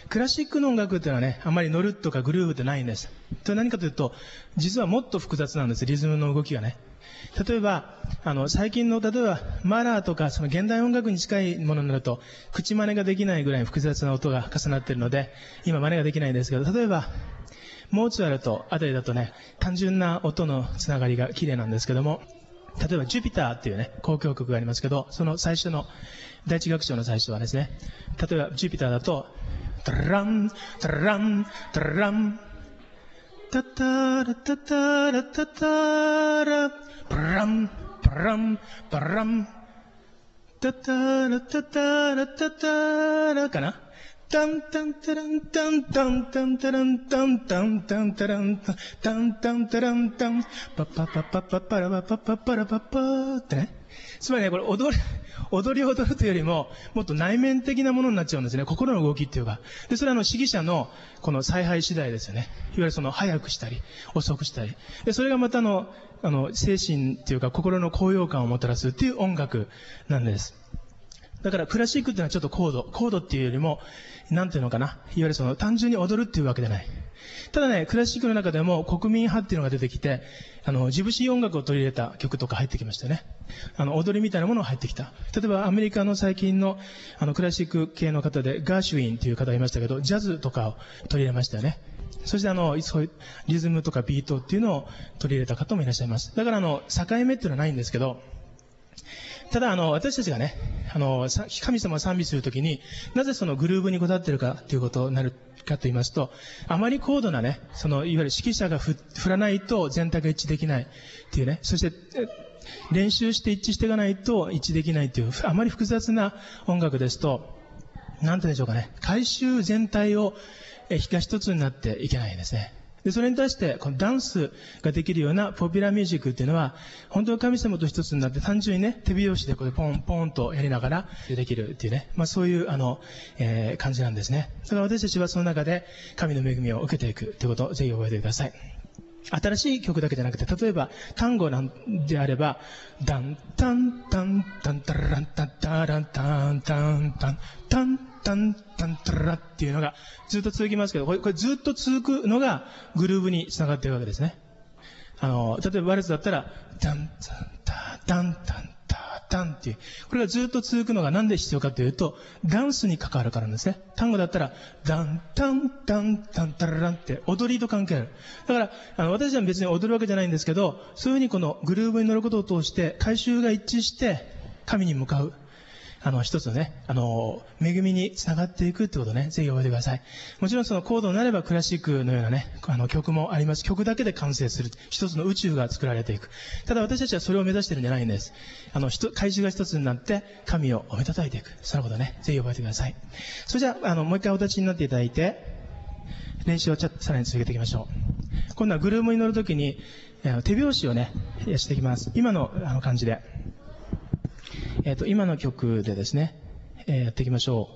クラシックの音楽っていうのはね、あんまり乗るとかグルーブってないんです。何かというと、実はもっと複雑なんです、リズムの動きがね。例えば、最近の、例えば、マラーとか、その現代音楽に近いものになると、口真似ができないぐらい複雑な音が重なっているので、今真似ができないんですけど、例えば、モーツァルトあたりだとね、単純な音のつながりが綺麗なんですけども、例えば、ジュピターっていうね、交響曲がありますけど、その最初の、第一楽章の最初はですね、例えば、ジュピターだと、タラン、タラン、タラン、タタラタタラタタラ、パラン、パラン、パラン、タタラタタラタタラかな、タンタンタランタンタンタンタランタンタンタンタランタンタンタランタンパッパッパッパッパッパラパッパッパッパラパッパーってね。つまりね、これ踊りというよりも、もっと内面的なものになっちゃうんですね。心の動きっていうか。で、それは指揮者のこの采配次第ですよね。いわゆるその早くしたり、遅くしたり。で、それがまた精神っていうか心の高揚感をもたらすっていう音楽なんです。だからクラシックっていうのはちょっと高度っていうよりも、なんていうのかな。いわゆるその単純に踊るっていうわけじゃない。ただね、クラシックの中でも国民派っていうのが出てきて、ジブシー音楽を取り入れた曲とか入ってきましたよね。踊りみたいなものが入ってきた。例えばアメリカの最近のクラシック系の方でガーシュウィンっていう方がいましたけど、ジャズとかを取り入れましたよね。そしてそういうリズムとかビートっていうのを取り入れた方もいらっしゃいます。だから境目っていうのはないんですけど、ただ私たちがね、神様を賛美するときに、なぜそのグルーブにこだわっているかということになるかと言いますと、あまり高度なね、いわゆる指揮者が振らないと全体が一致できないっていうね、そして練習して一致していかないと一致できないという、あまり複雑な音楽ですと、なんて言うんでしょうかね、回収全体が一つになっていけないんですね。で、それに対して、このダンスができるようなポピュラーミュージックっていうのは、本当に神様と一つになって単純にね、手拍子でこうポンポンとやりながらできるっていうね、そういう感じなんですね。だから私たちはその中で神の恵みを受けていくということをぜひ覚えてください。新しい曲だけじゃなくて、例えば単語なんであれば、ダンタンタンタンタランタンタランタンタンタンタンタンタンタラっていうのがずっと続きますけど、これずっと続くのがグルーヴにつながっているわけですね。例えばワルツだったら、ダンタンタダンタンタダンっていう、これがずっと続くのがなんで必要かというと、ダンスに関わるからなんですね。単語だったら、ダンタンタンタンタラランって踊りと関係ある。だから、私は別に踊るわけじゃないんですけど、そういうふうにこのグルーヴに乗ることを通して、回収が一致して、神に向かう。一つのね、恵みにつながっていくってことをね、ぜひ覚えてください。もちろんその高度になればクラシックのようなね、曲もあります。曲だけで完成する。一つの宇宙が作られていく。ただ私たちはそれを目指してるんじゃないんです。回収が一つになって、神を褒めたたえていく。そのことをね、ぜひ覚えてください。それじゃあ、もう一回お立ちになっていただいて、練習をさらに続けていきましょう。今度はグルーヴに乗るときに、手拍子をね、していきます。今の感じで。今の曲でですね、やっていきましょ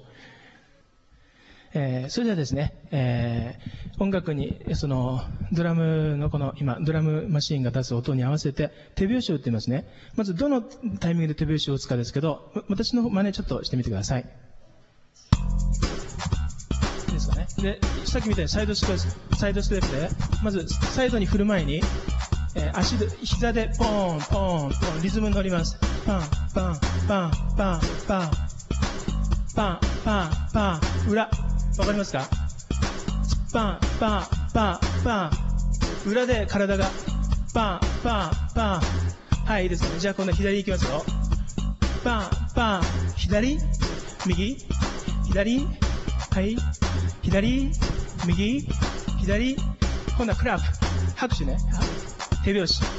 う。それではですね、音楽に、ドラムの今、ドラムマシンが出す音に合わせて手拍子を打ってみますね。まずどのタイミングで手拍子を打つかですけど、私の真似ちょっとしてみてください。いいですかね。で、さっきみたいにサイドステップで、まずサイドに振る前に、膝でポーン、ポーン、ポーン、リズムに乗ります。パン、パン、パン、パン、パン、パン、パン、パン、裏。わかりますか？パン、パン、パン、パン。裏で体が、パン、パン、パン。はい、いいですね。じゃあ今度は左行きますよ。パン、パン、左、右、左、はい、左、右、左。今度はクラップ。拍手ね。手拍子。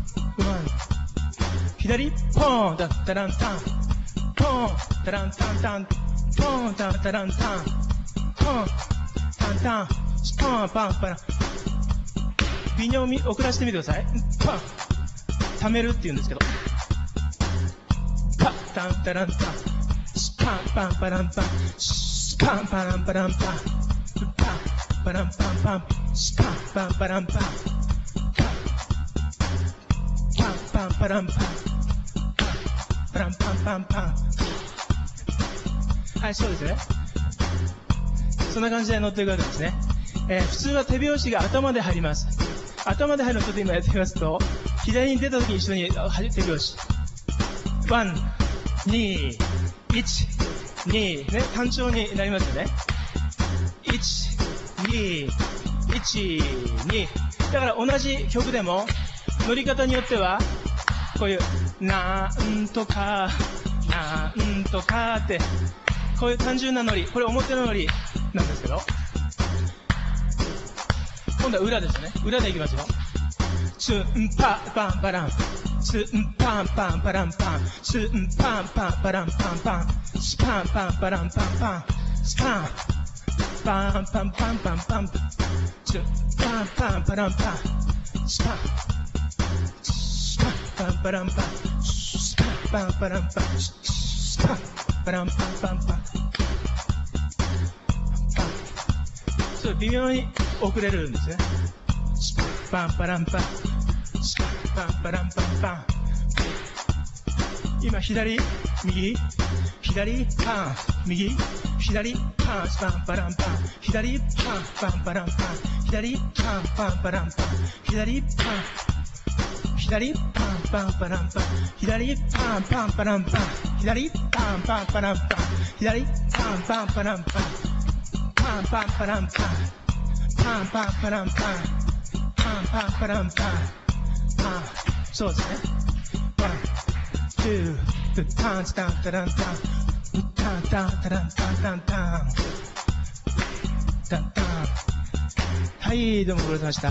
左、ポーン、ダッタランタン。ポーン、タランタンタン。ポーン、タタランタン。ポーン、タンタン。ポーン、パン、パラン。微妙に遅らせてみてください。パン。溜めるって言うんですけど。パッ、タンタランタン。パン、パン、パランパン。パン、パランパランパン。パン、パランパンパン。パン、パン、パランパン。パンパランパンパランパンパンパン。はい、そうですね。 そんな感じで乗っていくわけですね。普通は手拍子が頭で入ります。頭で入るのをちょっと今やってみますと、左に出た時に一緒に手拍子。ワン、2、1、2、ね、単調になりますよね。1、2、1、2。だから同じ曲でも、乗り方によっては、こういう、なんとか、なんとかって、こういう単純なノリ、これ表のノリなんですけど、今度は裏ですね。裏でいきますよ。ツンパパンパラン、ツンパンパンパランパン、ツンパンパンパランパンパン、スパンパンパランパンパン、スパンパンパンパンパンパン、ツンパンパンパランパン、スパンスパンパンパランパン、スパンパンパランパン、スパンパランパンパンパン。そう微妙に遅れるんですね。スパンパランパン、スパンパランパンパン。今左、右、左パン、右、左パン、スパンパランパン、左パン、パンパランパン、左パン、パンパランパン、左パン、左パンパンパランパン、左パンパンパランパン、左パンパンパランパン、左パンパンパランパン、パンパンパランパン、パンパンパランパン、パンパンパランパン、パン、そうですね。ワン、ツー、タンタンタランタン、タンタンタランタンタンタン、タンタン。はい、どうもご苦労様でした。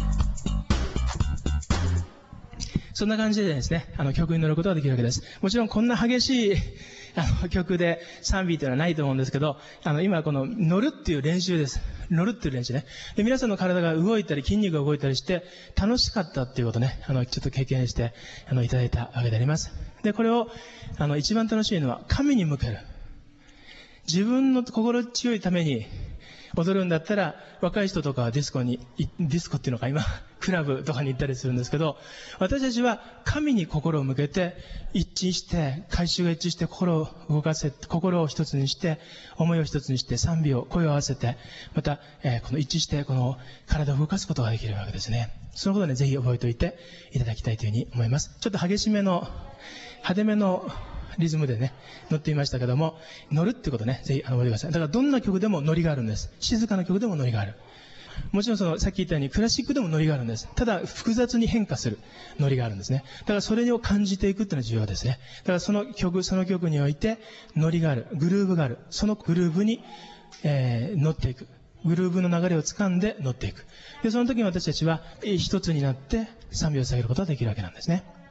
そんな感じでですね、曲に乗ることができるわけです。もちろんこんな激しい曲で賛美というのはないと思うんですけど、今この乗るっていう練習です。乗るっていう練習ね。で、皆さんの体が動いたり筋肉が動いたりして楽しかったっていうことね、ちょっと経験していただいたわけであります。で、これを一番楽しいのは神に向ける。自分の心強いために踊るんだったら、若い人とかはディスコっていうのか今、クラブとかに行ったりするんですけど、私たちは神に心を向けて、一致して、改宗が一致して心を動かせ、心を一つにして、思いを一つにして、賛美を、声を合わせて、また、この一致して、この体を動かすことができるわけですね。そのことでぜひ覚えておいていただきたいというふうに思います。ちょっと激しめの、派手めの、リズムでね、乗っていましたけども、乗るってことね、ぜひ覚えてください。だからどんな曲でもノリがあるんです。静かな曲でもノリがある。もちろんさっき言ったようにクラシックでもノリがあるんです。ただ複雑に変化するノリがあるんですね。だからそれを感じていくっていうのは重要ですね。だからその曲においてノリがある、グルーヴがある。そのグルーヴに、乗っていく。グルーヴの流れを掴んで乗っていく。で、その時に私たちは一つになって賛美を下げることができるわけなんですね。